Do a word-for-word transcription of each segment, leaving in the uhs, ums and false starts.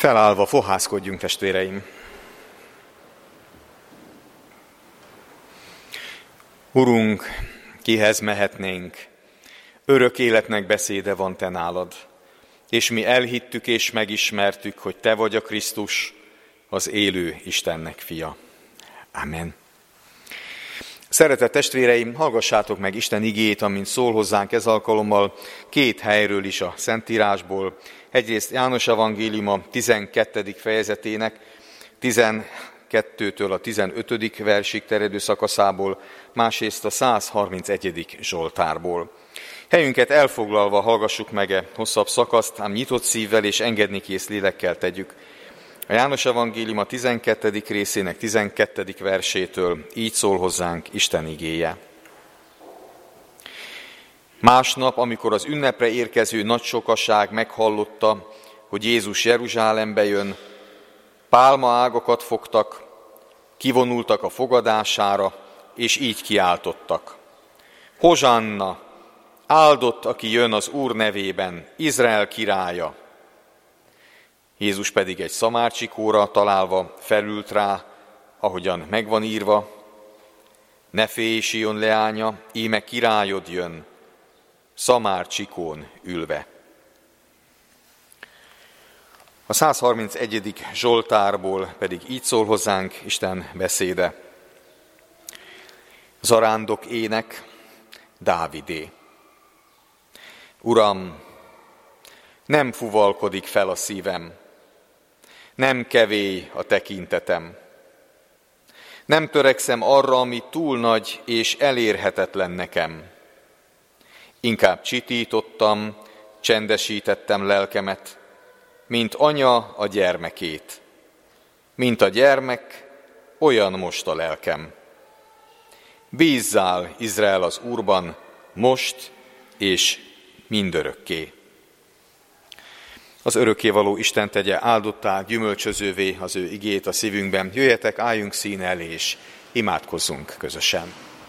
Felállva fohászkodjunk, testvéreim! Urunk, kihez mehetnénk? Örök életnek beszéde van te nálad, és mi elhittük és megismertük, hogy te vagy a Krisztus, az élő Istennek fia. Amen. Szeretett testvéreim, hallgassátok meg Isten igéjét, amint szól hozzánk ez alkalommal két helyről is a Szentírásból. Egyrészt János evangéliuma tizenkettedik fejezetének tizenkettőtől a tizenötödik versig terjedő szakaszából, másrészt a száz harmincegyedik Zsoltárból. Helyünket elfoglalva hallgassuk meg e hosszabb szakaszt, ám nyitott szívvel és engednikész lélekkel tegyük. A János evangéliuma tizenkettedik részének tizenkettedik versétől így szól hozzánk Isten igéje. Másnap, amikor az ünnepre érkező nagy sokaság meghallotta, hogy Jézus Jeruzsálembe jön, pálmaágakat fogtak, kivonultak a fogadására, és így kiáltottak: Hozsanna! Áldott, aki jön az Úr nevében, Izrael királya! Jézus pedig egy szamárcsikóra találva felült rá, ahogyan megvan írva: Ne félj, Sion leánya, íme királyod jön, szamárcsikón ülve. A száz harmincegyedik Zsoltárból pedig így szól hozzánk Isten beszéde. Zarándok ének, Dávidé. Uram, nem fuvalkodik fel a szívem, nem kevély a tekintetem. Nem törekszem arra, ami túl nagy és elérhetetlen nekem. Inkább csitítottam, csendesítettem lelkemet, mint anya a gyermekét. Mint a gyermek, olyan most a lelkem. Bízzál, Izrael, az Úrban, most és mindörökké. Az örökkévaló Isten tegye áldottá, gyümölcsözővé az ő igét a szívünkben. Jöjjetek, álljunk szín elé, és imádkozzunk közösen.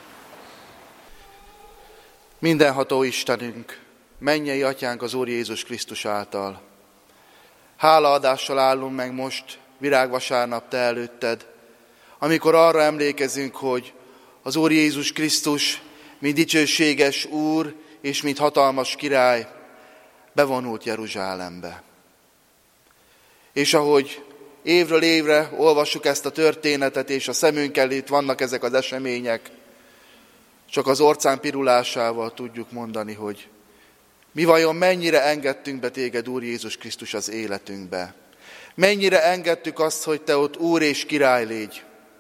Mindenható Istenünk, mennyei Atyánk az Úr Jézus Krisztus által. Hálaadással állunk meg most, virágvasárnap te előtted, amikor arra emlékezünk, hogy az Úr Jézus Krisztus, mint dicsőséges Úr és mint hatalmas király, bevonult Jeruzsálembe. És ahogy évről évre olvassuk ezt a történetet, és a szemünk előtt vannak ezek az események, csak az orcán pirulásával tudjuk mondani, hogy mi vajon mennyire engedtünk be téged, Úr Jézus Krisztus, az életünkbe. Mennyire engedtük azt, hogy te ott Úr és király légy.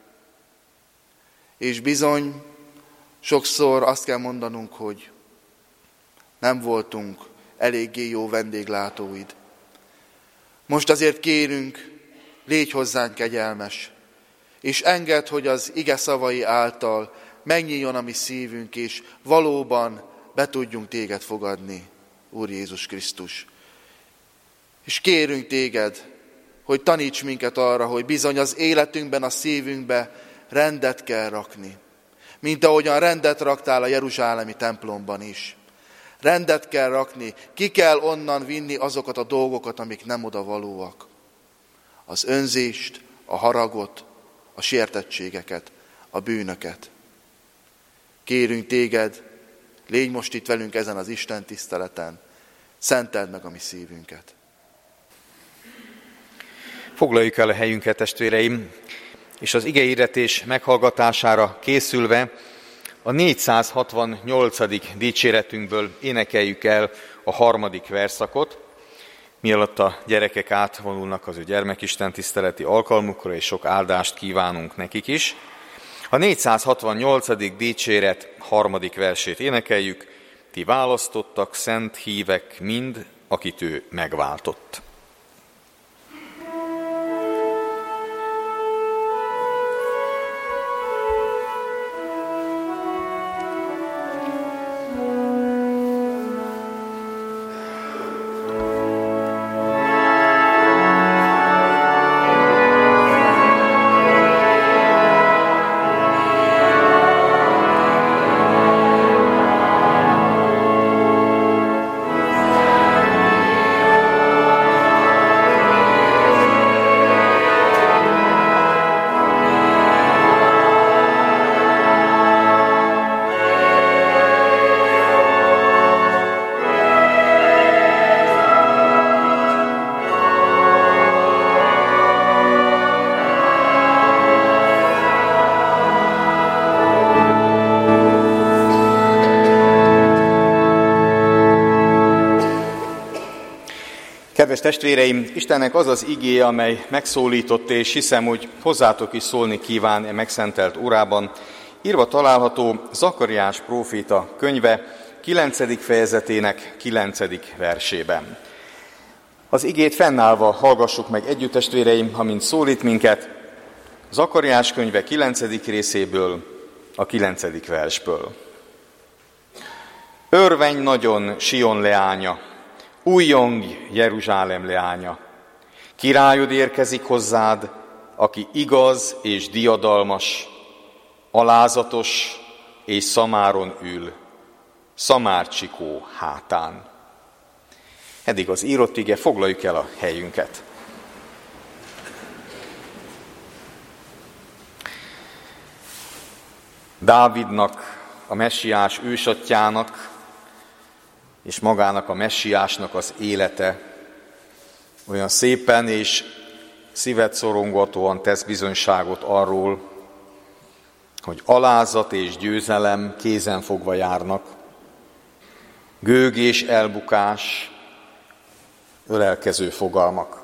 És bizony, sokszor azt kell mondanunk, hogy nem voltunk eléggé jó vendéglátóid. Most azért kérünk, légy hozzánk kegyelmes, és engedd, hogy az ige szavai által megnyíljon a mi szívünk, és valóban be tudjunk téged fogadni, Úr Jézus Krisztus. És kérünk téged, hogy taníts minket arra, hogy bizony az életünkben, a szívünkbe rendet kell rakni. Mint ahogyan rendet raktál a jeruzsálemi templomban is. Rendet kell rakni, ki kell onnan vinni azokat a dolgokat, amik nem odavalóak. Az önzést, a haragot, a sértettségeket, a bűnöket. Kérünk téged, légy most itt velünk ezen az Isten tiszteleten, szenteld meg a mi szívünket. Foglaljuk el a helyünket, testvéreim, és az igehirdetés meghallgatására készülve a négyszázhatvannyolcadik dicséretünkből énekeljük el a harmadik verszakot, mielőtt a gyerekek átvonulnak az ő gyermekisten tiszteleti alkalmukra, és sok áldást kívánunk nekik is. A négyszázhatvannyolcadik dicséret harmadik versét énekeljük: Ti választottak, szent hívek mind, akit ő megváltott. Amen. Kedves testvéreim, Istennek az az igéje, amely megszólított, és hiszem, hogy hozzátok is szólni kíván e megszentelt órában, írva található Zakariás próféta könyve kilencedik fejezetének kilencedik versében. Az igét fennállva hallgassuk meg együtt, testvéreim, amint szólít minket, Zakariás könyve kilencedik részéből, a kilencedik versből. Örvenj nagyon, Sion leánya, újjongj, Jeruzsálem leánya. Királyod érkezik hozzád, aki igaz és diadalmas, alázatos és szamáron ül, szamárcsikó hátán. Eddig az írott ige, foglaljuk el a helyünket. Dávidnak, a messiás ősatyjának, és magának a messiásnak az élete olyan szépen és szívet szorongatóan tesz bizonyságot arról, hogy alázat és győzelem kézenfogva járnak, gőg és elbukás ölelkező fogalmak.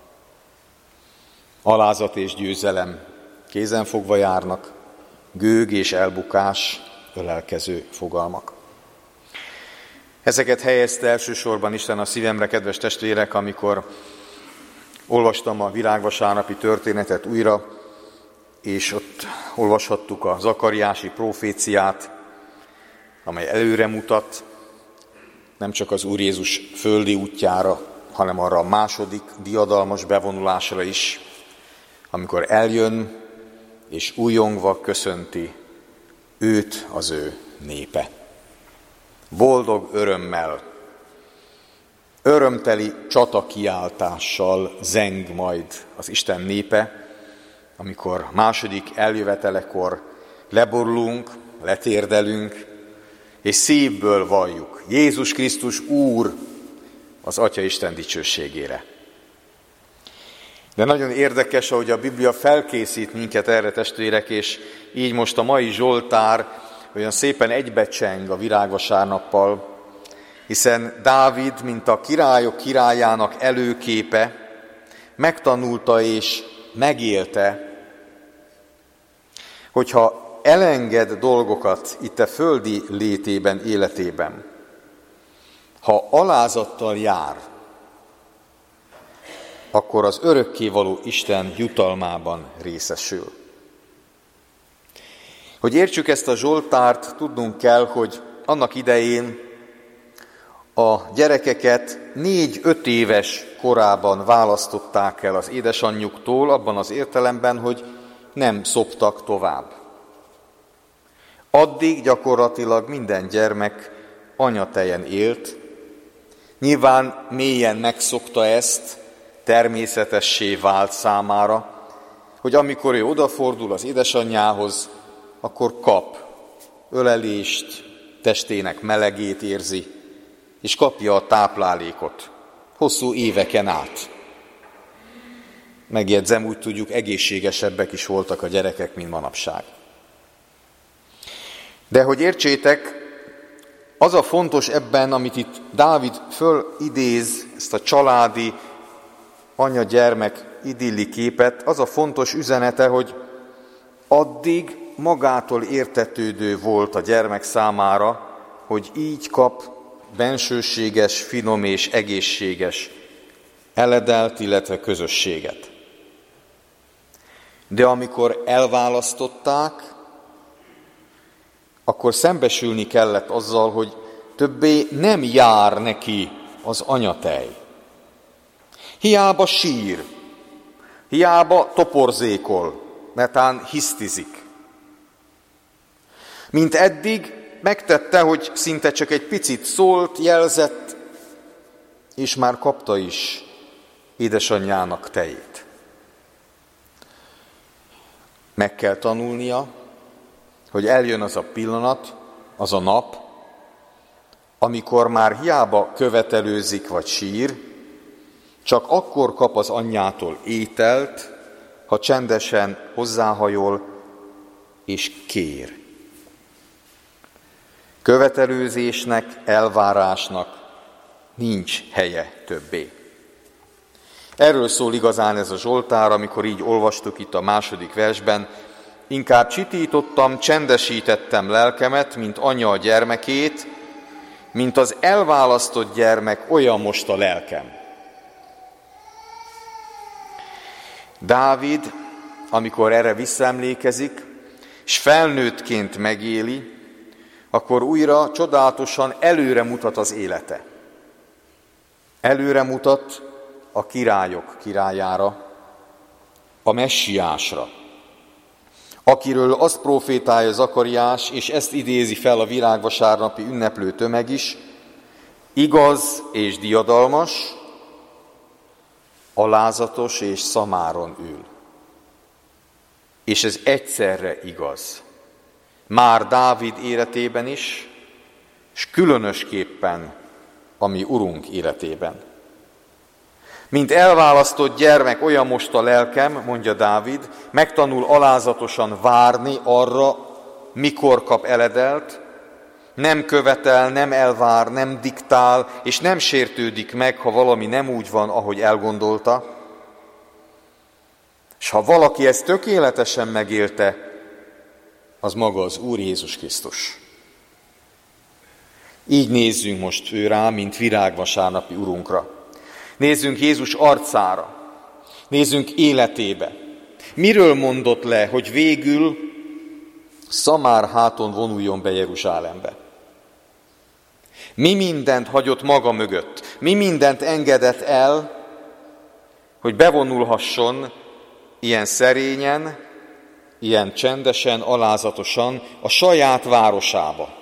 Alázat és győzelem kézenfogva járnak, gőg és elbukás ölelkező fogalmak. Ezeket helyezte elsősorban Isten a szívemre, kedves testvérek, amikor olvastam a virágvasárnapi történetet újra, és ott olvashattuk a zakariási proféciát, amely előre mutat, nem csak az Úr Jézus földi útjára, hanem arra a második diadalmas bevonulásra is, amikor eljön és újongva köszönti őt az ő népe. Boldog örömmel, örömteli csatakiáltással zeng majd az Isten népe, amikor második eljövetelekor leborulunk, letérdelünk, és szívből valljuk, Jézus Krisztus Úr az Atya Isten dicsőségére. De nagyon érdekes, ahogy a Biblia felkészít minket erre, testvérek, és így most a mai Zsoltár olyan szépen egybecseng a virágvasárnappal, hiszen Dávid, mint a királyok királyának előképe, megtanulta és megélte, hogyha elenged dolgokat itt a földi létében, életében, ha alázattal jár, akkor az örökkévaló Isten jutalmában részesül. Hogy értsük ezt a Zsoltárt, tudnunk kell, hogy annak idején a gyerekeket négy-öt éves korában választották el az édesanyjuktól, abban az értelemben, hogy nem szoptak tovább. Addig gyakorlatilag minden gyermek anyatejen élt, nyilván mélyen megszokta ezt, természetessé vált számára, hogy amikor ő odafordul az édesanyjához, akkor kap ölelést, testének melegét érzi, és kapja a táplálékot hosszú éveken át. Megjegyzem, úgy tudjuk, egészségesebbek is voltak a gyerekek, mint manapság. De hogy értsétek, az a fontos ebben, amit itt Dávid fölidéz, ezt a családi anya-gyermek idilli képet, az a fontos üzenete, hogy addig magától értetődő volt a gyermek számára, hogy így kap bensőséges, finom és egészséges eledelt, illetve közösséget. De amikor elválasztották, akkor szembesülni kellett azzal, hogy többé nem jár neki az anyatej. Hiába sír, hiába toporzékol, netán hisztizik. Mint eddig megtette, hogy szinte csak egy picit szólt, jelzett, és már kapta is édesanyjának tejét. Meg kell tanulnia, hogy eljön az a pillanat, az a nap, amikor már hiába követelőzik vagy sír, csak akkor kap az anyjától ételt, ha csendesen hozzáhajol és kér. Követelőzésnek, elvárásnak nincs helye többé. Erről szól igazán ez a Zsoltár, amikor így olvastuk itt a második versben. Inkább csitítottam, csendesítettem lelkemet, mint anya a gyermekét, mint az elválasztott gyermek, olyan most a lelkem. Dávid, amikor erre visszaemlékezik, és felnőttként megéli, akkor újra csodálatosan előre mutat az élete. Előre mutat a királyok királyára, a messiásra, akiről azt profétálja Zakariás, és ezt idézi fel a virágvasárnapi ünneplő tömeg is, igaz és diadalmas, alázatos és szamáron ül. És ez egyszerre igaz. Már Dávid életében is, és különösképpen a mi Urunk életében. Mint elválasztott gyermek, olyan most a lelkem, mondja Dávid, megtanul alázatosan várni arra, mikor kap eledelt, nem követel, nem elvár, nem diktál, és nem sértődik meg, ha valami nem úgy van, ahogy elgondolta. És ha valaki ezt tökéletesen megélte, az maga az Úr Jézus Krisztus. Így nézzünk most ő rá, mint virágvasárnapi Urunkra. Nézzünk Jézus arcára, nézzünk életébe. Miről mondott le, hogy végül szamár háton vonuljon be Jeruzsálembe? Mi mindent hagyott maga mögött, mi mindent engedett el, hogy bevonulhasson ilyen szerényen, ilyen csendesen, alázatosan a saját városába.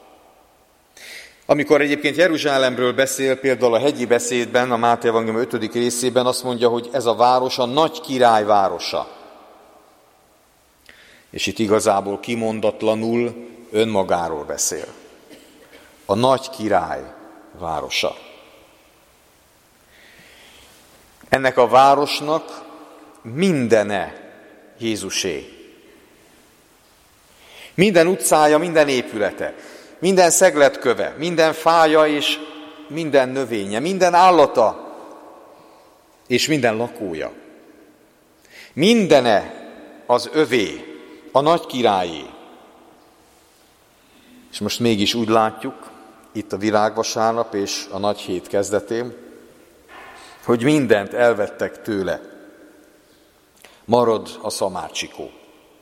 Amikor egyébként Jeruzsálemről beszél, például a hegyi beszédben, a Máté evangélium ötödik részében azt mondja, hogy ez a város a nagy király városa. És itt igazából kimondatlanul önmagáról beszél. A nagy király városa. Ennek a városnak mindene Jézusé. Minden utcája, minden épülete, minden szegletköve, minden fája és minden növénye, minden állata és minden lakója. Mindene az övé, a nagy királyé. És most mégis úgy látjuk, itt a virágvasárnap és a nagy hét kezdetén, hogy mindent elvettek tőle. Marad a szamárcsikó.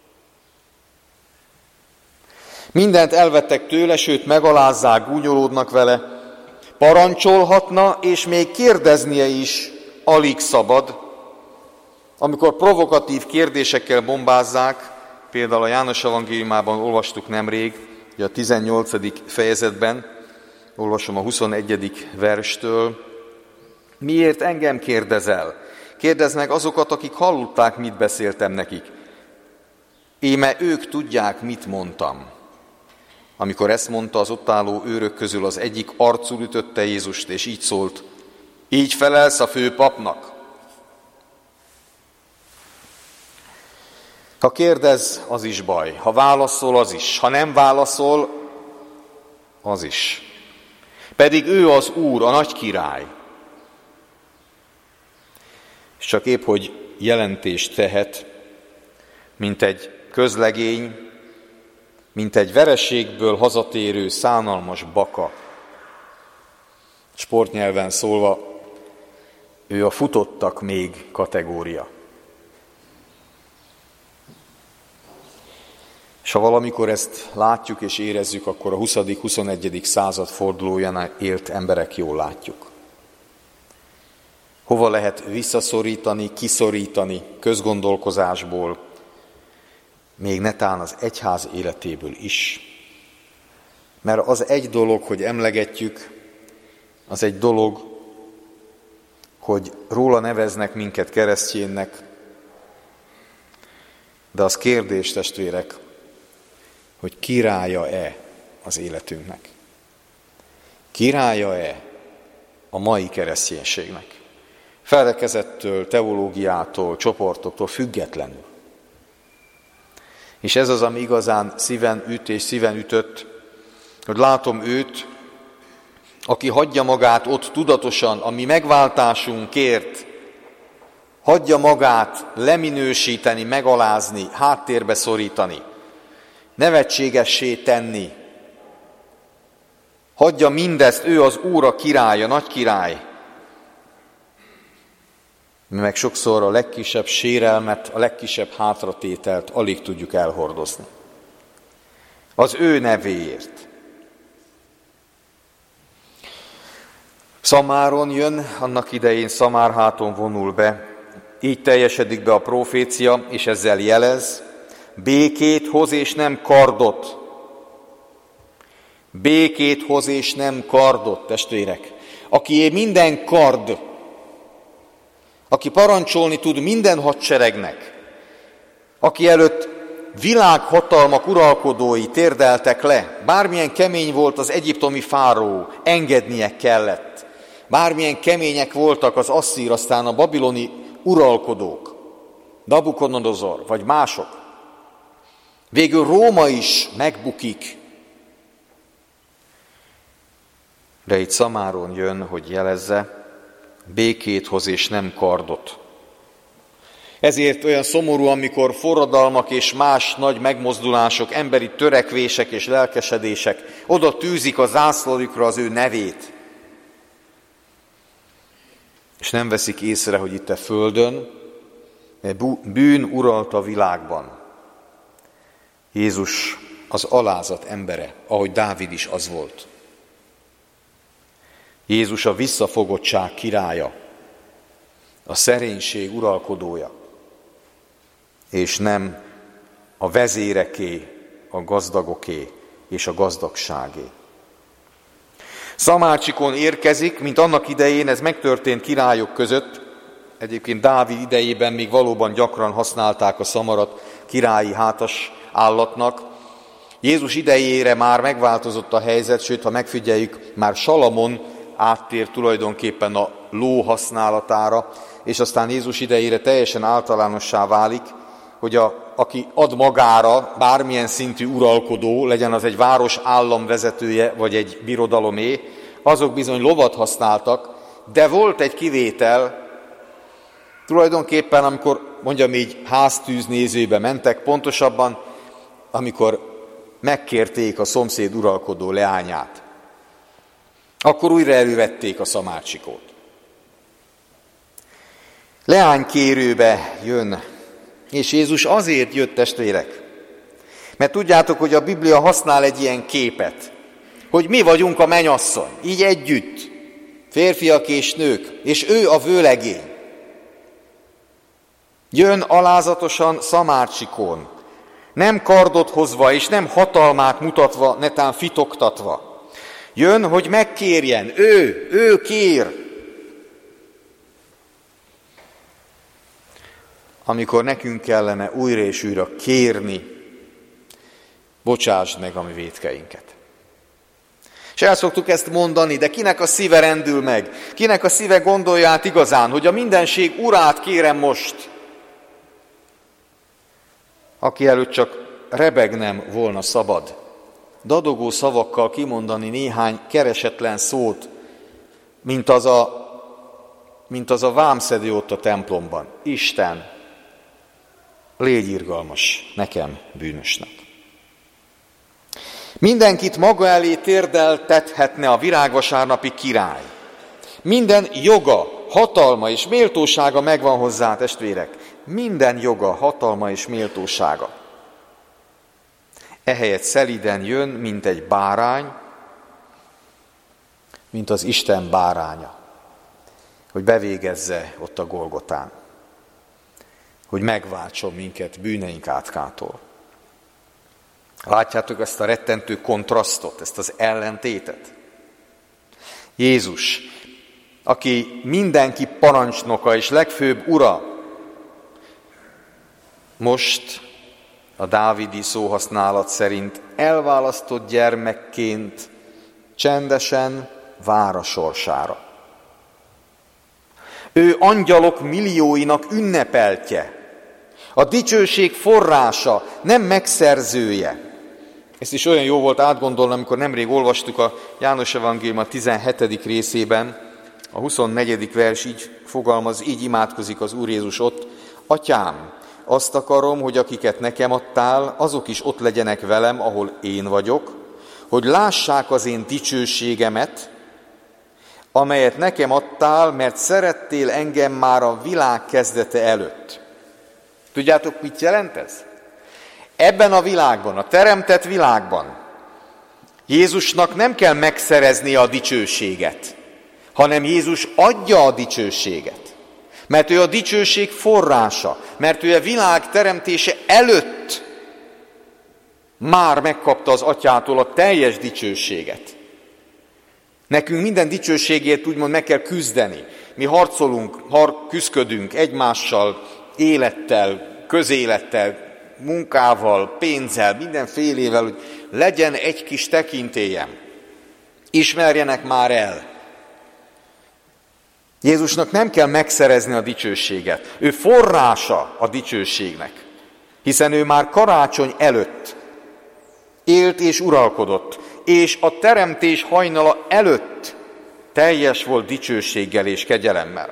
Mindent elvettek tőle, sőt megalázzák, gúnyolódnak vele, parancsolhatna, és még kérdeznie is alig szabad. Amikor provokatív kérdésekkel bombázzák, például a János evangéliumában olvastuk nemrég, a tizennyolcadik fejezetben, olvasom a huszonegyedik verstől, miért engem kérdezel? Kérdezd meg azokat, akik hallották, mit beszéltem nekik. Íme ők tudják, mit mondtam. Amikor ezt mondta, az ott álló őrök közül az egyik arcul ütötte Jézust, és így szólt, így felelsz a főpapnak. Ha kérdez, az is baj. Ha válaszol, az is. Ha nem válaszol, az is. Pedig ő az Úr, a nagy király. És csak épp, hogy jelentést tehet, mint egy közlegény, mint egy vereségből hazatérő szánalmas baka. Sportnyelven szólva, ő a futottak még kategória. És ha valamikor ezt látjuk és érezzük, akkor a huszadik-huszonegyedik század fordulóján élt emberek jól látjuk. Hova lehet visszaszorítani, kiszorítani közgondolkozásból, még netán az egyház életéből is. Mert az egy dolog, hogy emlegetjük, az egy dolog, hogy róla neveznek minket keresztjénnek, de az kérdés, testvérek, hogy királya-e az életünknek? Királya-e a mai kereszténységnek? Felekezettől, teológiától, csoportoktól függetlenül. És ez az, ami igazán szíven üt és szíven ütött, hogy látom őt, aki hagyja magát ott tudatosan, a mi megváltásunkért hagyja magát leminősíteni, megalázni, háttérbe szorítani, nevetségessé tenni. Hagyja mindezt, ő az Úr, a király, a nagy király. Mi meg sokszor a legkisebb sérelmet, a legkisebb hátratételt alig tudjuk elhordozni. Az ő nevéért. Szamáron jön, annak idején Szamárháton vonul be, így teljesedik be a profécia, és ezzel jelez, békét hoz és nem kardot. Békét hoz és nem kardot, testvérek. Akié minden kard, aki parancsolni tud minden hadseregnek, aki előtt világhatalmak uralkodói térdeltek le, bármilyen kemény volt az egyiptomi fáró, engednie kellett. Bármilyen kemények voltak az asszír, aztán a babiloni uralkodók, Nabukodonozor vagy mások. Végül Róma is megbukik. De itt Szamáron jön, hogy jelezze, békét hoz és nem kardot. Ezért olyan szomorú, amikor forradalmak és más nagy megmozdulások, emberi törekvések és lelkesedések oda tűzik a zászlójukra az ő nevét. És nem veszik észre, hogy itt a földön bűn uralt a világban. Jézus az alázat embere, ahogy Dávid is az volt. Jézus a visszafogottság királya, a szerénység uralkodója, és nem a vezéreké, a gazdagoké és a gazdagságé. Szamácsikon érkezik, mint annak idején ez megtörtént királyok között. Egyébként Dávid idejében még valóban gyakran használták a szamarat királyi hátas állatnak. Jézus idejére már megváltozott a helyzet, sőt, ha megfigyeljük, már Salamon áttér tulajdonképpen a ló használatára, és aztán Jézus idejére teljesen általánossá válik, hogy a, aki ad magára bármilyen szintű uralkodó, legyen az egy város államvezetője, vagy egy birodalomé, azok bizony lovat használtak, de volt egy kivétel, tulajdonképpen amikor, mondjam így, háztűznézőbe mentek, pontosabban, amikor megkérték a szomszéd uralkodó leányát. Akkor újra elővették a szamácsikót. Leánykérőbe jön, és Jézus azért jött, testvérek, mert tudjátok, hogy a Biblia használ egy ilyen képet, hogy mi vagyunk a mennyasszony, így együtt, férfiak és nők, és ő a vőlegény. Jön alázatosan Szamárcsikón, nem kardot hozva és nem hatalmát mutatva, netán fitoktatva. Jön, hogy megkérjen, ő, ő kér. Amikor nekünk kellene újra és újra kérni, bocsásd meg a mi vétkeinket. És el szoktuk ezt mondani, de kinek a szíve rendül meg? Kinek a szíve gondolja át igazán, hogy a mindenség urát kérem most? Aki előtt csak rebegnem volna szabad, dadogó szavakkal kimondani néhány keresetlen szót, mint az a, mint az a vámszedő ott a templomban. Isten, légy irgalmas nekem, bűnösnek. Mindenkit maga elé térdeltethetne a virágvasárnapi király. Minden joga, hatalma és méltósága megvan hozzá, testvérek. Minden joga, hatalma és méltósága. Ehelyett szelíden jön, mint egy bárány, mint az Isten báránya, hogy bevégezze ott a Golgotán, hogy megváltson minket bűneink átkától. Látjátok ezt a rettentő kontrasztot, ezt az ellentétet? Jézus, aki mindenki parancsnoka és legfőbb ura, most a dávidi szóhasználat szerint elválasztott gyermekként csendesen vár a sorsára. Ő angyalok millióinak ünnepeltje, a dicsőség forrása, nem megszerzője. Ezt is olyan jó volt átgondolni, amikor nemrég olvastuk a János Evangélium a tizenhetedik részében, A huszonnegyedik vers így fogalmaz, így imádkozik az Úr Jézus ott: Atyám, azt akarom, hogy akiket nekem adtál, azok is ott legyenek velem, ahol én vagyok, hogy lássák az én dicsőségemet, amelyet nekem adtál, mert szerettél engem már a világ kezdete előtt. Tudjátok, mit jelent ez? Ebben a világban, a teremtett világban Jézusnak nem kell megszereznie a dicsőséget, hanem Jézus adja a dicsőséget. Mert ő a dicsőség forrása, mert ő a világ teremtése előtt már megkapta az Atyától a teljes dicsőséget. Nekünk minden dicsőségért úgymond meg kell küzdeni. Mi harcolunk, har- küzdködünk egymással, élettel, közélettel, munkával, pénzzel, mindenfélével, hogy legyen egy kis tekintélyem. Ismerjenek már el. Jézusnak nem kell megszerezni a dicsőséget. Ő forrása a dicsőségnek, hiszen ő már karácsony előtt élt és uralkodott, és a teremtés hajnala előtt teljes volt dicsőséggel és kegyelemmel.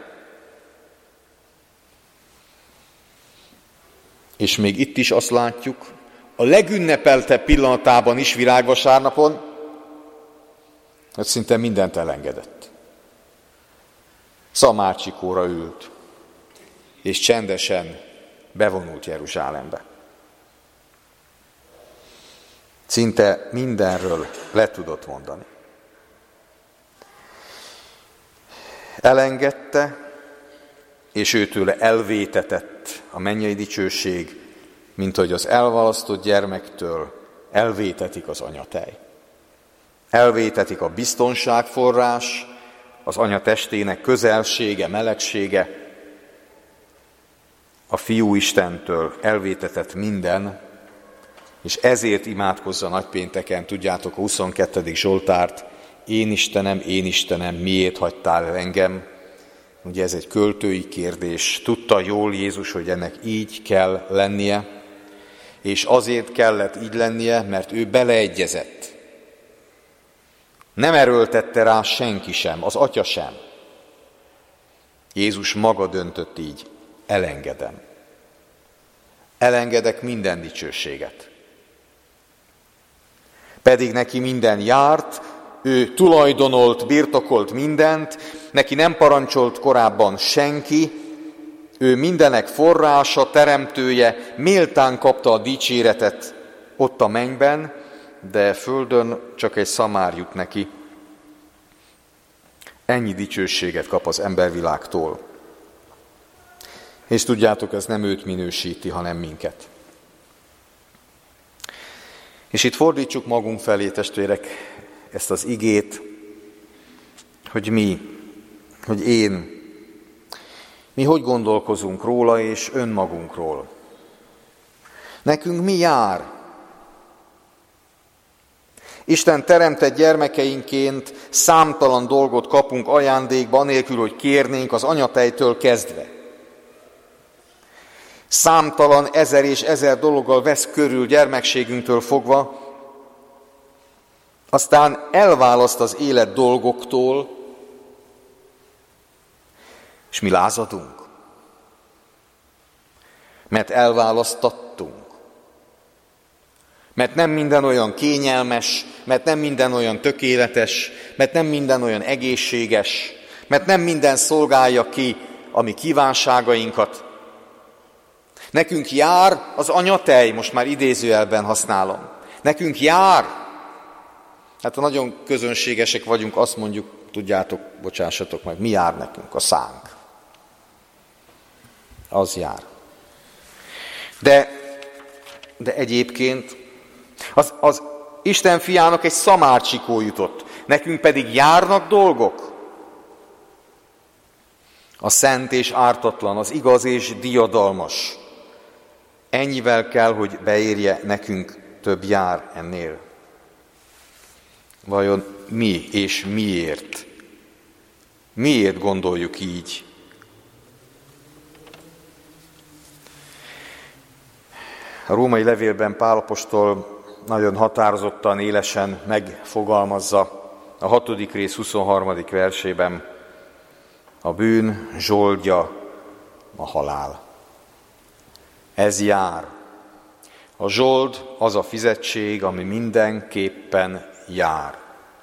És még itt is azt látjuk, a legünnepeltebb pillanatában is, virágvasárnapon, hogy szinte mindent elengedett. Szamárcsikóra ült, és csendesen bevonult Jeruzsálembe. Szinte mindenről le tudott mondani. Elengedte, és őtőle elvétetett a mennyei dicsőség, mint hogy az elválasztott gyermektől elvétetik az anyatej. Elvétetik a biztonságforrás, az anya testének közelsége, melegsége, a Fiú Istentől elvétetett minden, és ezért imádkozza nagypénteken, tudjátok, a huszonkettedik Zsoltárt: Én Istenem, én Istenem, miért hagytál el engem? Ugye ez egy költői kérdés. Tudta jól Jézus, hogy ennek így kell lennie, és azért kellett így lennie, mert ő beleegyezett. Nem erőltette rá senki sem, az Atya sem. Jézus maga döntött így: elengedem. Elengedek minden dicsőséget. Pedig neki minden járt, ő tulajdonolt, birtokolt mindent, neki nem parancsolt korábban senki, ő mindenek forrása, teremtője, méltán kapta a dicséretet ott a mennyben, de földön csak egy szamár jut neki. Ennyi dicsőséget kap az embervilágtól. És tudjátok, ez nem őt minősíti, hanem minket. És itt fordítsuk magunk felé, testvérek, ezt az igét, hogy mi, hogy én, mi hogy gondolkozunk róla és önmagunkról. Nekünk mi jár? Isten teremtett gyermekeinként számtalan dolgot kapunk ajándékba, anélkül, hogy kérnénk, az anyatejtől kezdve. Számtalan ezer és ezer dologgal vesz körül gyermekségünktől fogva, aztán elválaszt az élet dolgoktól, és mi lázadunk, mert elválasztattunk. Mert nem minden olyan kényelmes, mert nem minden olyan tökéletes, mert nem minden olyan egészséges, mert nem minden szolgálja ki a mi kívánságainkat. Nekünk jár az anyatej, most már idézőjelben használom. Nekünk jár. Hát ha nagyon közönségesek vagyunk, azt mondjuk, tudjátok, bocsássatok meg, mi jár nekünk? A szánk. Az jár. De, de egyébként az, az Isten fiának egy szamárcsikó jutott, nekünk pedig járnak dolgok. A szent és ártatlan, az igaz és diadalmas. Ennyivel kell, hogy beérje nekünk, több jár ennél. Vajon mi és miért? Miért gondoljuk így? A római levélben Pál apostol nagyon határozottan, élesen megfogalmazza a hatodik rész huszonharmadik versében: A bűn zsoldja a halál. Ez jár. A zsold az a fizetség, ami mindenképpen jár.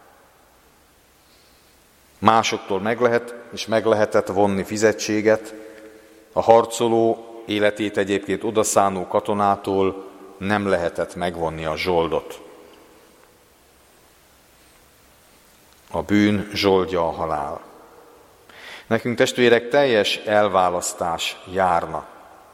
Másoktól meg lehet és meg lehetett vonni fizetséget, a harcoló életét egyébként odaszánó katonától nem lehetett megvonni a zsoldot. A bűn zsoldja a halál. Nekünk, testvérek, teljes elválasztás járna.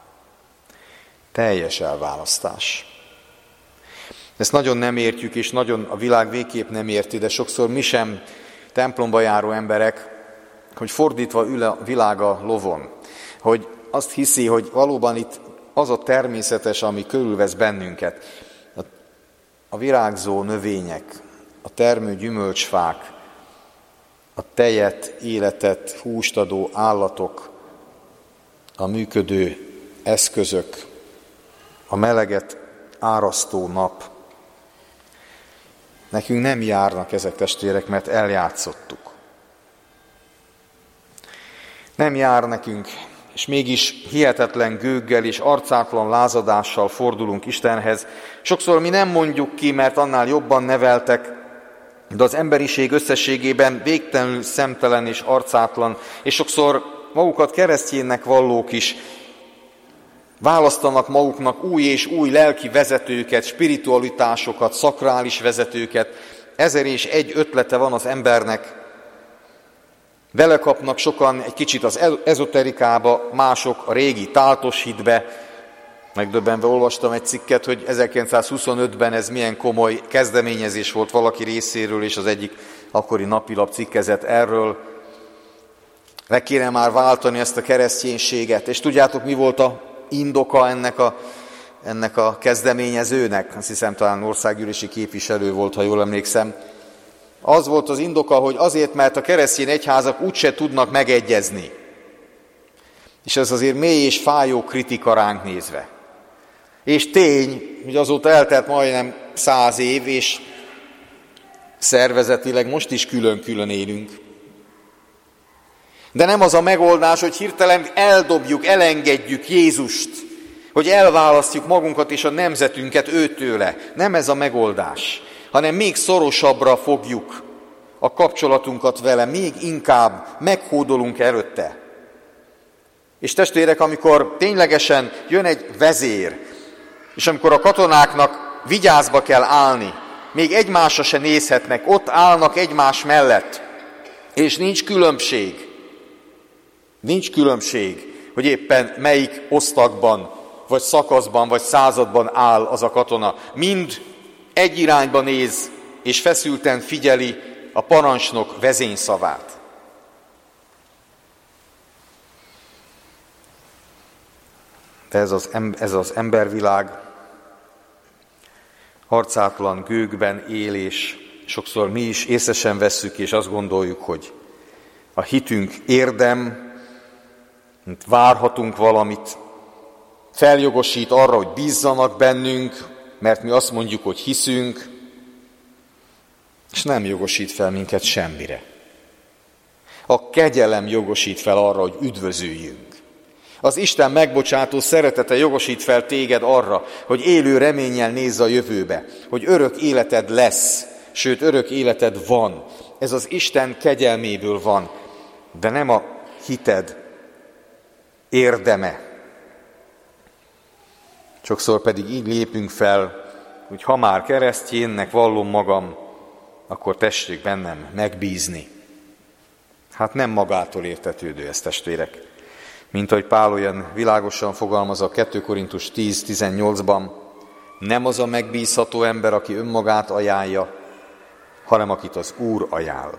Teljes elválasztás. Ezt nagyon nem értjük, és nagyon a világ végképp nem érti, de sokszor mi sem templomba járó emberek, hogy fordítva ül a világ a lovon, hogy azt hiszi, hogy valóban itt az a természetes, ami körülvesz bennünket. A virágzó növények, a termő gyümölcsfák, a tejet, életet, húst adó állatok, a működő eszközök, a meleget árasztó nap. Nekünk nem járnak ezek, testvérek, mert eljátszottuk. Nem jár nekünk, és mégis hihetetlen gőggel és arcátlan lázadással fordulunk Istenhez. Sokszor mi nem mondjuk ki, mert annál jobban neveltek, de az emberiség összességében végtelenül szemtelen és arcátlan, és sokszor magukat keresztjénnek vallók is választanak maguknak új és új lelki vezetőket, spiritualitásokat, szakrális vezetőket. Ezer és egy ötlete van az embernek. Belekapnak sokan egy kicsit az ezoterikába, mások a régi táltos hitbe. Megdöbbenve olvastam egy cikket, hogy ezerkilencszázhuszonötben ez milyen komoly kezdeményezés volt valaki részéről, és az egyik akkori napilap cikkezett erről. Le kéne már váltani ezt a kereszténységet. És tudjátok, mi volt a indoka ennek a, ennek a kezdeményezőnek? Azt hiszem, talán országgyűlési képviselő volt, ha jól emlékszem. Az volt az indoka, hogy azért, mert a keresztény egyházak úgyse tudnak megegyezni. És ez azért mély és fájó kritika ránk nézve. És tény, hogy azóta eltelt majdnem száz év, és szervezetileg most is külön-külön élünk. De nem az a megoldás, hogy hirtelen eldobjuk, elengedjük Jézust, hogy elválasztjuk magunkat és a nemzetünket őtőle. Nem ez a megoldás, hanem még szorosabbra fogjuk a kapcsolatunkat vele, még inkább meghódolunk előtte. És testvérek, amikor ténylegesen jön egy vezér, és amikor a katonáknak vigyázba kell állni, még egymásra se nézhetnek, ott állnak egymás mellett, és nincs különbség. Nincs különbség, hogy éppen melyik osztagban, vagy szakaszban, vagy században áll az a katona. Mind egy irányba néz, és feszülten figyeli a parancsnok vezényszavát. De ez az, ez az embervilág arcátlan gőgben él, és sokszor mi is észre sem vesszük, és azt gondoljuk, hogy a hitünk érdem, mint várhatunk valamit, feljogosít arra, hogy bízzanak bennünk, mert mi azt mondjuk, hogy hiszünk, és nem jogosít fel minket semmire. A kegyelem jogosít fel arra, hogy üdvözüljünk. Az Isten megbocsátó szeretete jogosít fel téged arra, hogy élő reménnyel nézz a jövőbe, hogy örök életed lesz, sőt örök életed van. Ez az Isten kegyelméből van, de nem a hited érdeme. Sokszor pedig így lépünk fel, hogy ha már keresztjénnek vallom magam, akkor tessék bennem megbízni. Hát nem magától értetődő ez, testvérek. Mint ahogy Pál olyan világosan fogalmaz a kettő Korintus tíz tizennyolcban, nem az a megbízható ember, aki önmagát ajánlja, hanem akit az Úr ajánl.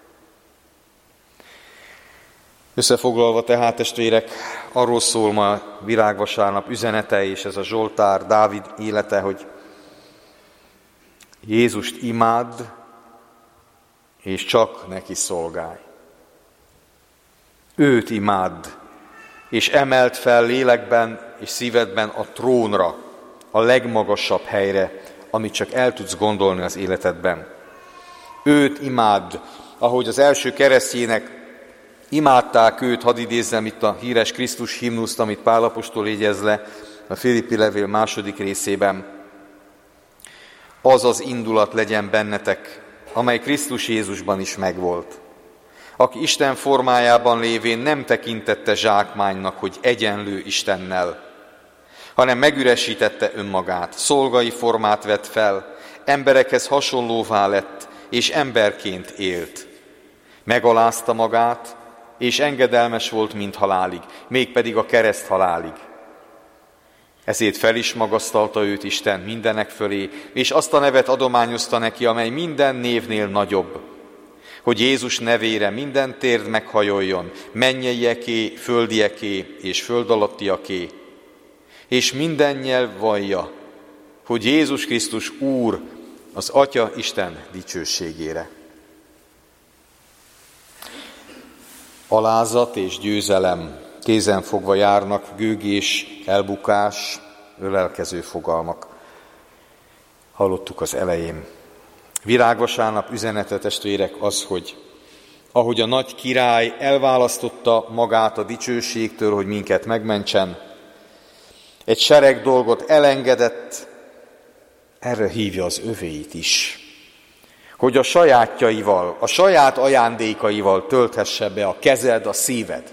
Összefoglalva tehát, testvérek, arról szól ma virágvasárnap üzenete, és ez a Zsoltár, Dávid élete, hogy Jézust imádd, és csak neki szolgálj. Őt imádd, és emeld fel lélekben és szívedben a trónra, a legmagasabb helyre, amit csak el tudsz gondolni az életedben. Őt imádd, ahogy az első keresztjének Imádták őt, hadd idézzem itt a híres Krisztus himnuszt, amit Pál apostol jegyez le a Filippi levél második részében. Az az indulat legyen bennetek, amely Krisztus Jézusban is megvolt, aki Isten formájában lévén nem tekintette zsákmánynak, hogy egyenlő Istennel, hanem megüresítette önmagát, szolgai formát vett fel, emberekhez hasonlóvá lett, és emberként élt. Megalázta magát, és engedelmes volt mind halálig, mégpedig a kereszt halálig. Ezért fel is magasztalta őt Isten mindenek fölé, és azt a nevet adományozta neki, amely minden névnél nagyobb, hogy Jézus nevére minden térd meghajoljon, mennyeieké, földieké és föld alattiaké, és minden nyelv vallja, hogy Jézus Krisztus Úr, az Atya Isten dicsőségére. Alázat és győzelem kézenfogva járnak, gőgés, elbukás, ölelkező fogalmak. Hallottuk az elején. Virágvasárnap üzenete, testvérek, az, hogy ahogy a nagy király elválasztotta magát a dicsőségtől, hogy minket megmentsen, egy sereg dolgot elengedett, erre hívja az övéit is, hogy a sajátjaival, a saját ajándékaival tölthesse be a kezed, a szíved.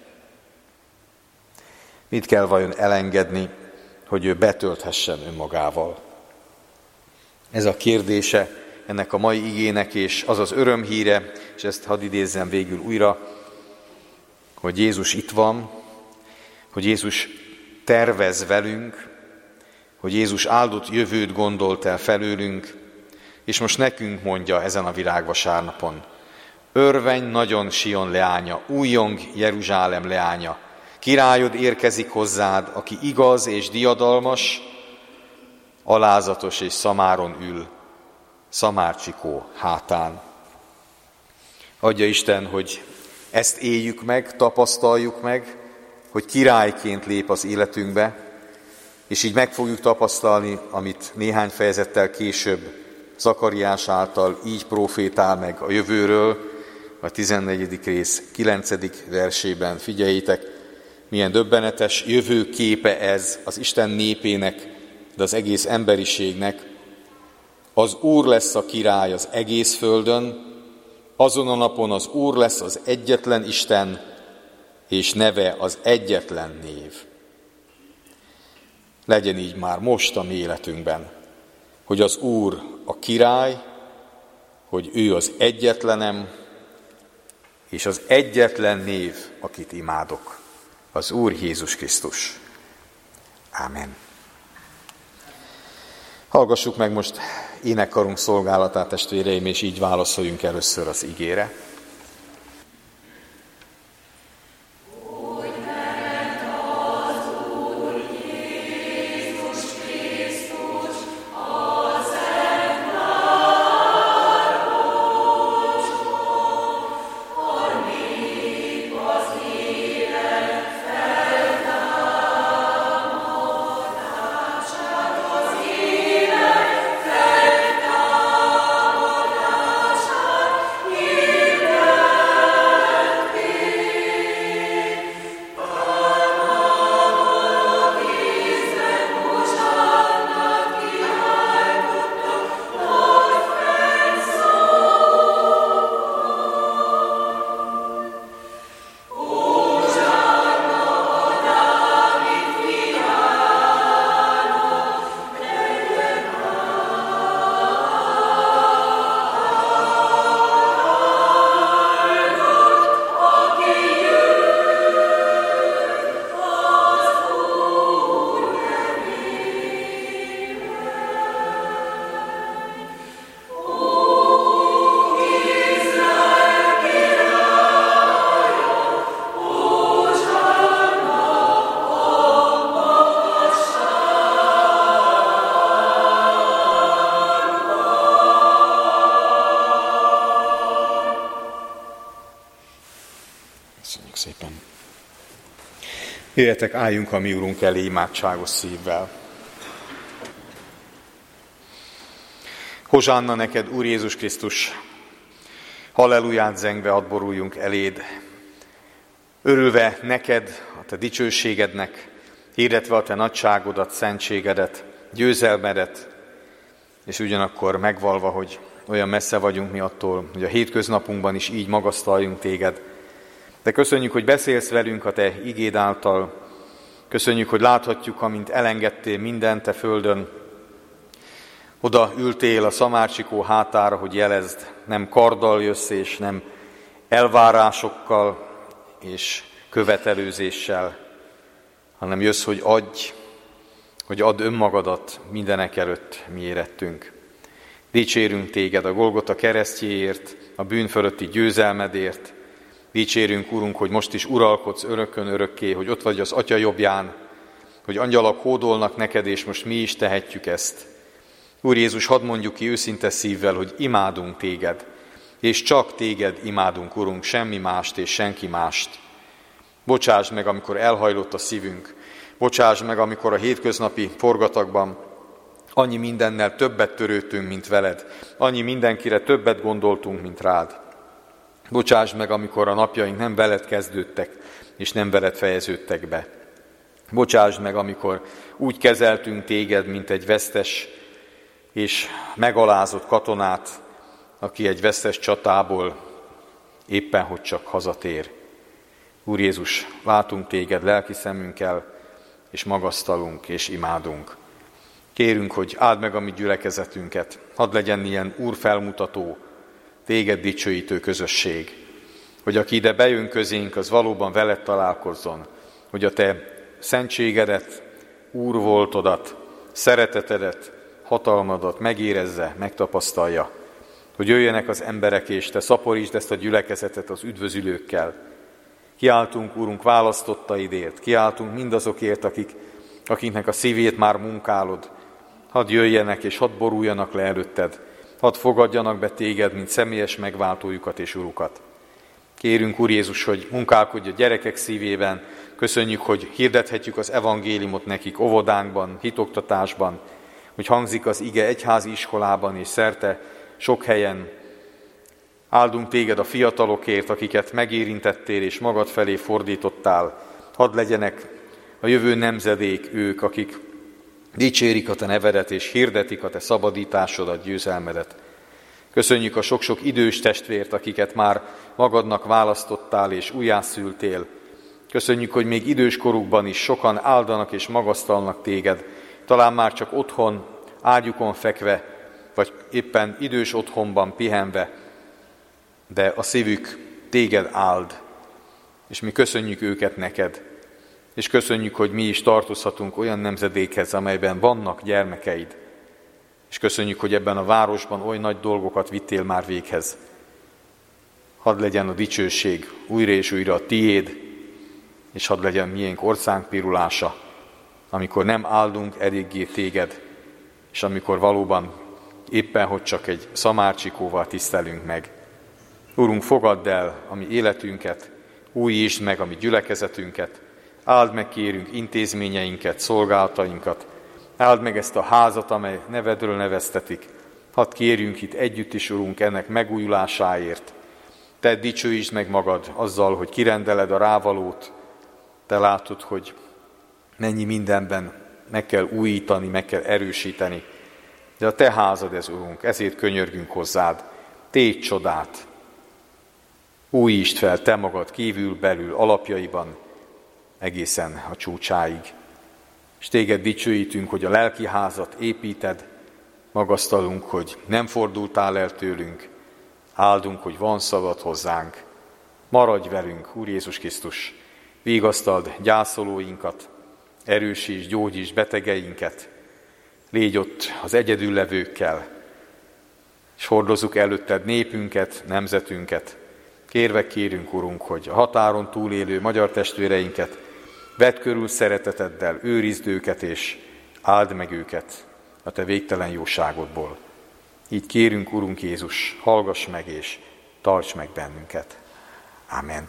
Mit kell vajon elengedni, hogy ő betölthessen önmagával? Ez a kérdése ennek a mai igének, és az az örömhíre, és ezt hadd idézzem végül újra, hogy Jézus itt van, hogy Jézus tervez velünk, hogy Jézus áldott jövőt gondolt el felőlünk, és most nekünk mondja ezen a virágvasárnapon: örvenj nagyon Sion leánya, újjong Jeruzsálem leánya, királyod érkezik hozzád, aki igaz és diadalmas, alázatos és szamáron ül, szamárcsikó hátán. Adja Isten, hogy ezt éljük meg, tapasztaljuk meg, hogy királyként lép az életünkbe, és így meg fogjuk tapasztalni, amit néhány fejezettel később Zakariás által így profétál meg a jövőről, a tizennegyedik rész kilencedik versében. Figyeljétek, milyen döbbenetes jövőképe ez az Isten népének, de az egész emberiségnek. Az Úr lesz a király az egész földön, azon a napon az Úr lesz az egyetlen Isten, és neve az egyetlen név. Legyen így már most a mi életünkben, hogy az Úr a király, hogy ő az egyetlenem, és az egyetlen név, akit imádok, az Úr Jézus Krisztus. Ámen. Hallgassuk meg most énekkarunk szolgálatát, testvéreim, és így válaszoljunk először az igére. Jöjjetek, álljunk a mi Urunk elé imádságos szívvel. Hozsánna neked, Úr Jézus Krisztus! Halleluját zengve hadd boruljunk eléd. Örülve neked, a te dicsőségednek, hirdetve a te nagyságodat, szentségedet, győzelmedet, és ugyanakkor megvalva, hogy olyan messze vagyunk mi attól, hogy a hétköznapunkban is így magasztaljunk téged. De köszönjük, hogy beszélsz velünk a te igéd által. Köszönjük, hogy láthatjuk, amint elengedtél mindent te földön. Oda ültél a szamárcsikó hátára, hogy jelezd, nem karddal jössz, és nem elvárásokkal és követelőzéssel, hanem jössz, hogy adj, hogy add önmagadat mindenek előtt mi érettünk. Dicsérünk téged a Golgota keresztjéért, a bűn fölötti győzelmedért. Dicsérünk, Urunk, hogy most is uralkodsz örökön örökké, hogy ott vagy az Atya jobbján, hogy angyalak hódolnak neked, és most mi is tehetjük ezt. Úr Jézus, hadd mondjuk ki őszinte szívvel, hogy imádunk téged, és csak téged imádunk, Urunk, semmi mást és senki mást. Bocsásd meg, amikor elhajlott a szívünk, bocsásd meg, amikor a hétköznapi forgatagban annyi mindennel többet törődtünk, mint veled, annyi mindenkire többet gondoltunk, mint rád. Bocsásd meg, amikor a napjaink nem veled kezdődtek, és nem veled fejeződtek be. Bocsásd meg, amikor úgy kezeltünk téged, mint egy vesztes és megalázott katonát, aki egy vesztes csatából éppen hogy csak hazatér. Úr Jézus, látunk téged lelki szemünkkel, és magasztalunk, és imádunk. Kérünk, hogy áld meg a mi gyülekezetünket, hadd legyen ilyen úrfelmutató, téged dicsőítő közösség, hogy aki ide bejön közénk, az valóban veled találkozzon, hogy a te szentségedet, úr voltodat, szeretetedet, hatalmadat megérezze, megtapasztalja, hogy jöjjenek az emberek, és te szaporítsd ezt a gyülekezetet az üdvözülőkkel. Kiáltunk, Urunk, választottaidért, kiáltunk mindazokért, akik, akiknek a szívét már munkálod. Hadd jöjjenek, és hadd boruljanak le előtted, hadd fogadjanak be téged, mint személyes megváltójukat és urukat. Kérünk, Úr Jézus, hogy munkálkodj a gyerekek szívében, köszönjük, hogy hirdethetjük az evangéliumot nekik óvodánkban, hitoktatásban, hogy hangzik az ige egyházi iskolában és szerte sok helyen. Áldunk téged a fiatalokért, akiket megérintettél és magad felé fordítottál. Hadd legyenek a jövő nemzedék ők, akik dicsérik a te nevedet és hirdetik a te szabadításodat, győzelmedet. Köszönjük a sok-sok idős testvért, akiket már magadnak választottál és újjászültél. Köszönjük, hogy még idős korukban is sokan áldanak és magasztalnak téged, talán már csak otthon, ágyukon fekve, vagy éppen idős otthonban pihenve, de a szívük téged áld, és mi köszönjük őket neked, és köszönjük, hogy mi is tartozhatunk olyan nemzedékhez, amelyben vannak gyermekeid, és köszönjük, hogy ebben a városban oly nagy dolgokat vittél már véghez. Hadd legyen a dicsőség újra és újra a tiéd, és hadd legyen miénk orszánk pirulása, amikor nem áldunk eléggé téged, és amikor valóban éppen, hogy csak egy szamárcsikóval tisztelünk meg. Urunk, fogadd el a mi életünket, újítsd meg a mi gyülekezetünket, áld meg, kérünk, intézményeinket, szolgálatainkat, áld meg ezt a házat, amely nevedről neveztetik. Hadd kérjünk itt együtt is, Urunk, ennek megújulásáért. Te dicsőítsd meg magad azzal, hogy kirendeled a rávalót. Te látod, hogy mennyi mindenben meg kell újítani, meg kell erősíteni. De a te házad ez, Urunk, ezért könyörgünk hozzád. Tégy csodát. Újítsd fel te magad kívül, belül, alapjaiban, egészen a csúcsáig. És téged dicsőítünk, hogy a lelki házat építed, magasztalunk, hogy nem fordultál el tőlünk, áldunk, hogy van szavad hozzánk. Maradj velünk, Úr Jézus Krisztus, vigasztald gyászolóinkat, erősíts, gyógyíts betegeinket, légy ott az egyedüllevőkkel, és hordozzuk előtted népünket, nemzetünket. Kérve kérünk, Urunk, hogy a határon túlélő magyar testvéreinket vedd körül szereteteddel, őrizd őket, és áld meg őket a te végtelen jóságodból. Így kérünk, Urunk Jézus, hallgass meg és tarts meg bennünket. Amen.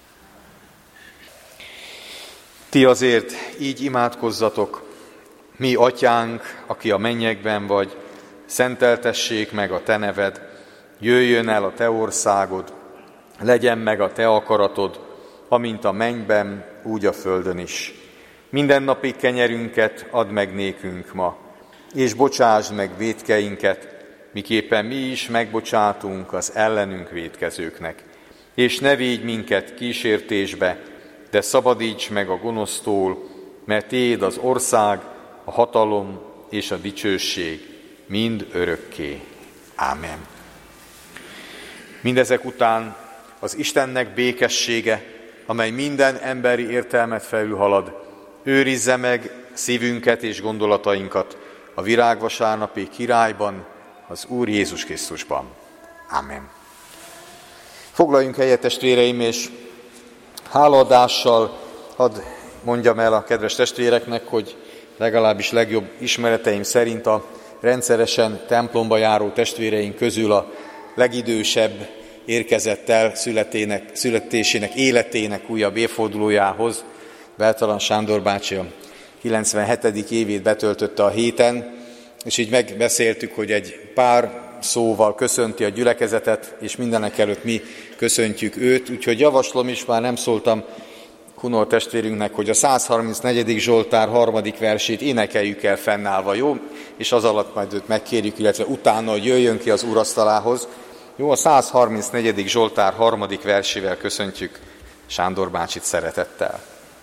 Ti azért így imádkozzatok: mi atyánk, aki a mennyekben vagy, szenteltessék meg a te neved, jöjjön el a te országod, legyen meg a te akaratod, amint a mennyben, úgy a földön is. Mindennapi kenyerünket add meg nékünk ma, és bocsásd meg vétkeinket, miképpen mi is megbocsátunk az ellenünk vétkezőknek. És ne védj minket kísértésbe, de szabadíts meg a gonosztól, mert tiéd az ország, a hatalom és a dicsőség mind örökké. Ámen. Mindezek után az Istennek békessége, amely minden emberi értelmet felülhalad, őrizze meg szívünket és gondolatainkat a virágvasárnapi királyban, az Úr Jézus Krisztusban. Amen. Foglaljunk helyet, testvéreim, és hálaadással hadd mondjam el a kedves testvéreknek, hogy legalábbis legjobb ismereteim szerint a rendszeresen templomba járó testvéreink közül a legidősebb érkezett el születének, születésének, életének újabb évfordulójához. Bertalan Sándor bácsi a kilencvenhetedik évét betöltötte a héten, és így megbeszéltük, hogy egy pár szóval köszönti a gyülekezetet, és mindenek előtt mi köszöntjük őt. Úgyhogy javaslom is, már nem szóltam Kunor testvérünknek, hogy a százharmincnegyedik Zsoltár harmadik versét énekeljük el fennállva, jó? És az alatt majd őt megkérjük, illetve utána, hogy jöjjön ki az úrasztalához. Jó, a százharmincnegyedik Zsoltár harmadik versével köszöntjük Sándor bácsit szeretettel.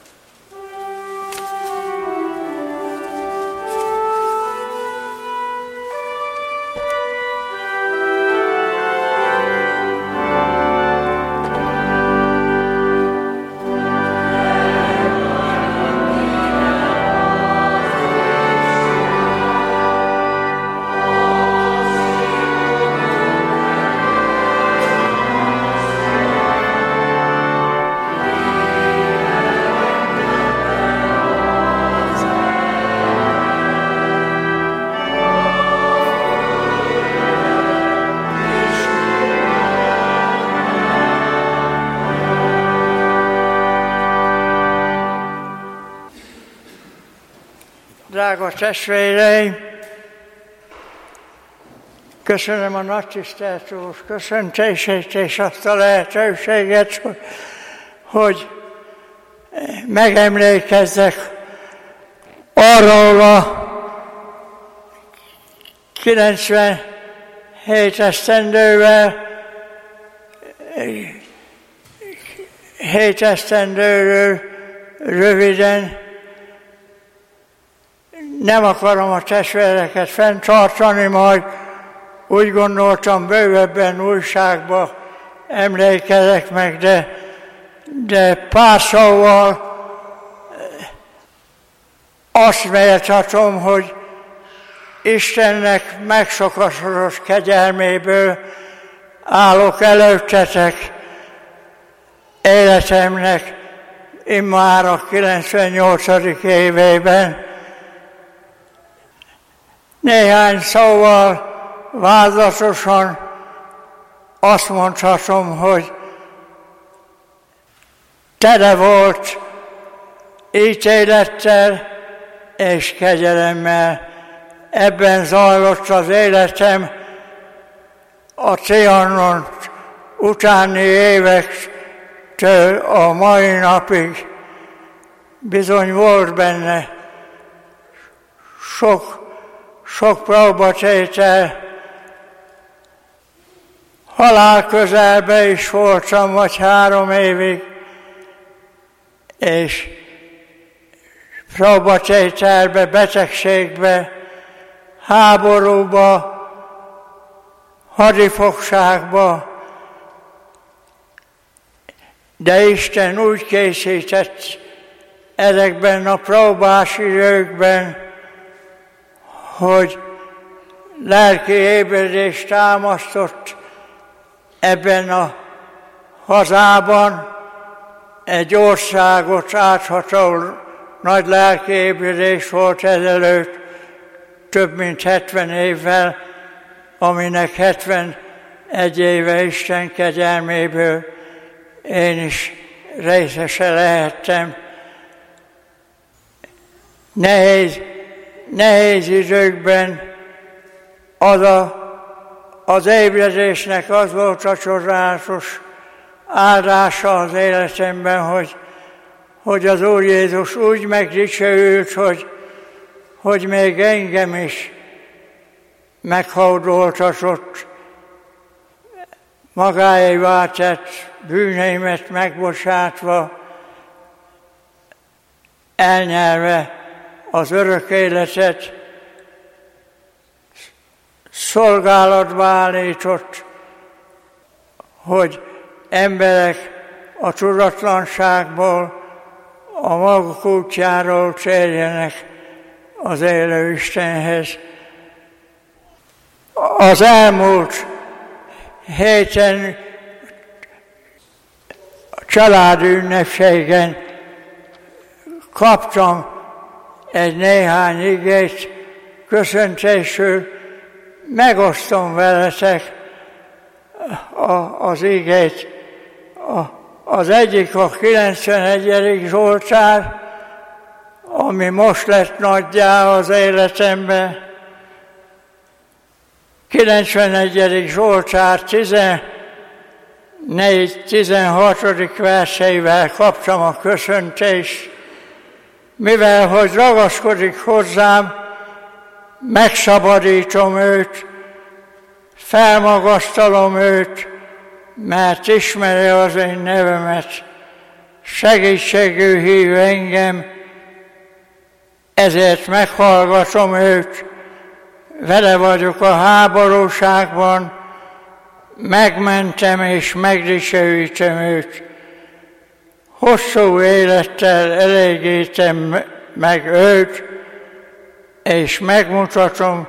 Drága testvéreim, köszönöm a nagy tiszteltós köszöntését és azt a lehetőséget, hogy, hogy megemlékezzek arról a kilencvenhét esztendővel, hét esztendőről röviden. Nem akarom a testvéreket fenntartani, majd úgy gondoltam, bővebben újságba emlékezek meg, de, de pár szóval azt méltatom, hogy Istennek megsokasodott kegyelméből állok előttetek életemnek immár a kilencvennyolcadik évében. Néhány szóval vázlatosan azt mondhatom, hogy tele volt ítélettel és kegyelemmel. Ebben zajlott az életem a Trianon utáni évektől a mai napig. Bizony volt benne sok Sok próbatétel, halál közelbe is voltam, vagy három évig, és próbatételbe, betegségbe, háborúba, hadifogságba, de Isten úgy készített ezekben a próbás időkben, hogy lelki ébredést támasztott ebben a hazában, egy országot átható nagy lelki ébredés volt ezelőtt, több mint hetven évvel, aminek hetvenegy éve Isten kegyelméből én is részese lehettem. Nehéz, nehéz időkben az a, az ébredésnek az volt a csodálatos áldása az életemben, hogy, hogy az Úr Jézus úgy megdicsőült, hogy, hogy még engem is meghódoltatott, magáévá tett bűneimet megbocsátva, elnyelve az örök életet, szolgálatba állított, hogy emberek a tudatlanságból, a maguk útjáról térjenek az élő Istenhez. Az elmúlt héten családi ünnepségen kaptam egy néhány igét, köszöntésül megosztom veletek az igét. Az egyik a kilencvenegyedik Zsoltár, ami most lett nagyjá az életemben. kilencvenegyedik Zsoltár tizennégy-tizenhatodik verseivel kaptam a köszöntést, mivel hogy ragaszkodik hozzám, megszabadítom őt, felmagasztalom őt, mert ismeri az én nevemet, segítségül hív engem, ezért meghallgatom őt, vele vagyok a háborúságban, megmentem és megdicsőítem őt. Hosszú élettel elégítem meg őt, és megmutatom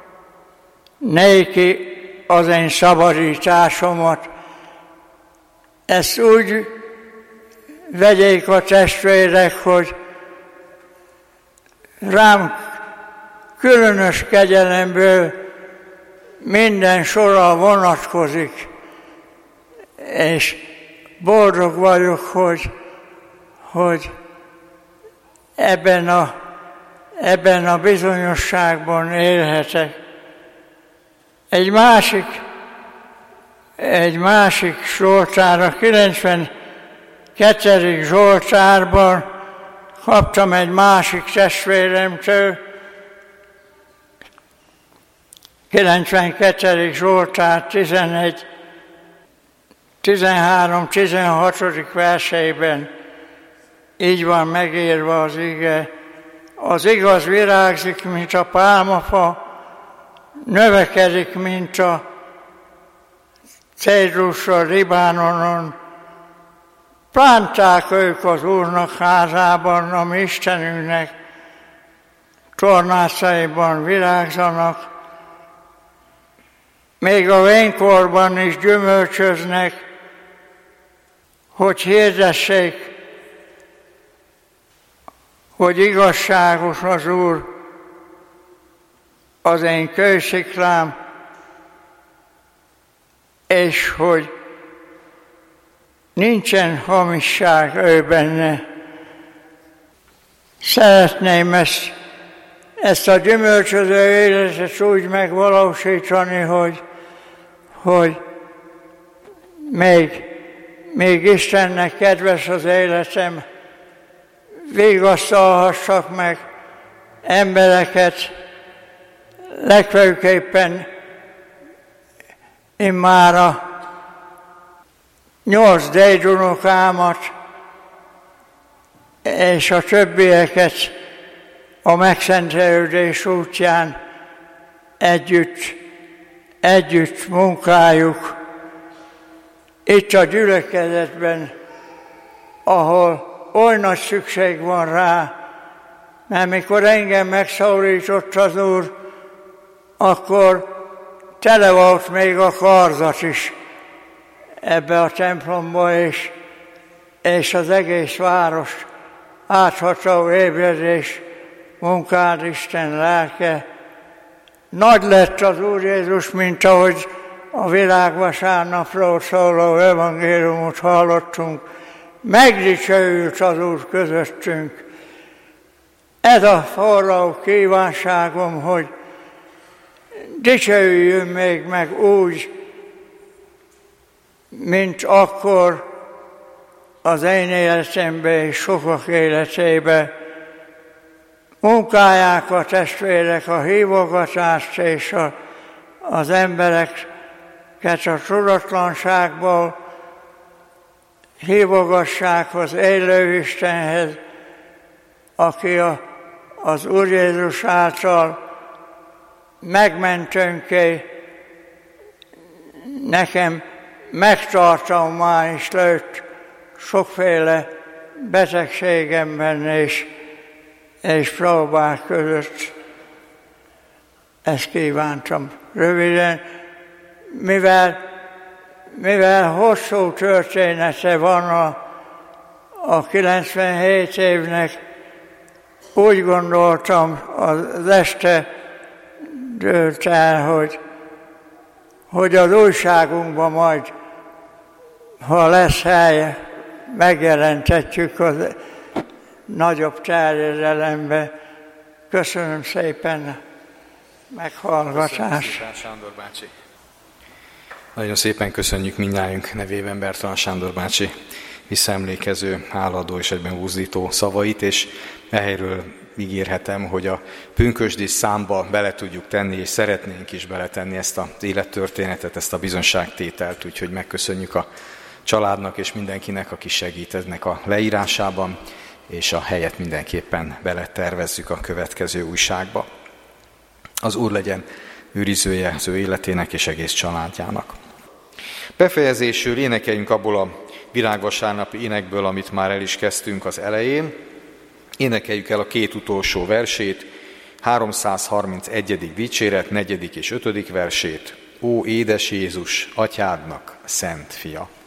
néki az én szabadításomat. Ezt úgy vegyék a testvérek, hogy rám különös kegyelemből minden sorra vonatkozik, és boldog vagyok, hogy, hogy ebben, a, ebben a bizonyosságban élhetek. Egy másik, egy másik Zsoltár, a kilencvenkettedik Zsoltárban kaptam egy másik testvéremtől, kilencvenkettedik Zsoltár tizenegy, tizenhárom, tizenhatodik verseiben így van megírva az ige. Az igaz virágzik, mint a pálmafa, növekedik, mint a cédrus a Libánonon. Bánták ők az Úrnak házában, a mi Istenünknek tornácaiban virágzanak, még a vénykorban is gyümölcsöznek, hogy hirdessék, hogy igazságos az Úr, az én kősziklám, és hogy nincsen hamisság ő benne. Szeretném ezt, ezt a gyümölcsöző életet úgy megvalósítani, hogy, hogy még, még Istennek kedves az életem, vigasztalhassak meg embereket, legfőképpen immár a nyolc dédunokámat és a többieket a megszentelődés útján együtt, együtt munkáljuk. Itt a gyülekezetben, ahol oly nagy szükség van rá, mert mikor engem megszólított az Úr, akkor tele volt még a karzat is ebbe a templomba, és, és az egész város átható ébredés munkád Isten lelke. Nagy lett az Úr Jézus, mint ahogy a világvasárnapról szóló evangéliumot hallottunk. Megdicsőült az Úr közöttünk. Ez a forró kívánságom, hogy dicsőjön még meg úgy, mint akkor, az én életemben és sokak életébe munkáják a testvérek a hívogatást és a, az embereket a tudatlanságból hívogassák az élő Istenhez, aki a, az Úr Jézus által megmentőnké, nekem megtartalmán is lőtt sokféle betegségemben és, és próbák között. Ezt kívántam röviden, mivel, mivel hosszú története van a, a kilencvenhét évnek, úgy gondoltam az este dőlt el, hogy, hogy az újságunkban majd, ha lesz hely, megjelentetjük az nagyobb terjedelembe. Köszönöm szépen a meghallgatást. Köszönöm, Sándor bácsi. Nagyon szépen köszönjük mindnyájunk nevében Bertalan Sándor bácsi visszaemlékező, háladó és egyben buzdító szavait, és ehelyről ígérhetem, hogy a pünkösdi számba bele tudjuk tenni, és szeretnénk is beletenni ezt az élettörténetet, ezt a bizonságtételt, úgyhogy megköszönjük a családnak és mindenkinek, aki segít ennek a leírásában, és a helyet mindenképpen beletervezzük a következő újságba. Az Úr legyen őrizője az ő életének és egész családjának. Befejezésül énekeljünk abból a virágvasárnapi énekből, amit már el is kezdtünk az elején. Énekeljük el a két utolsó versét, háromszázharmincegyedik dicséret, negyedik és ötödik versét. Ó, édes Jézus, atyádnak szent fia!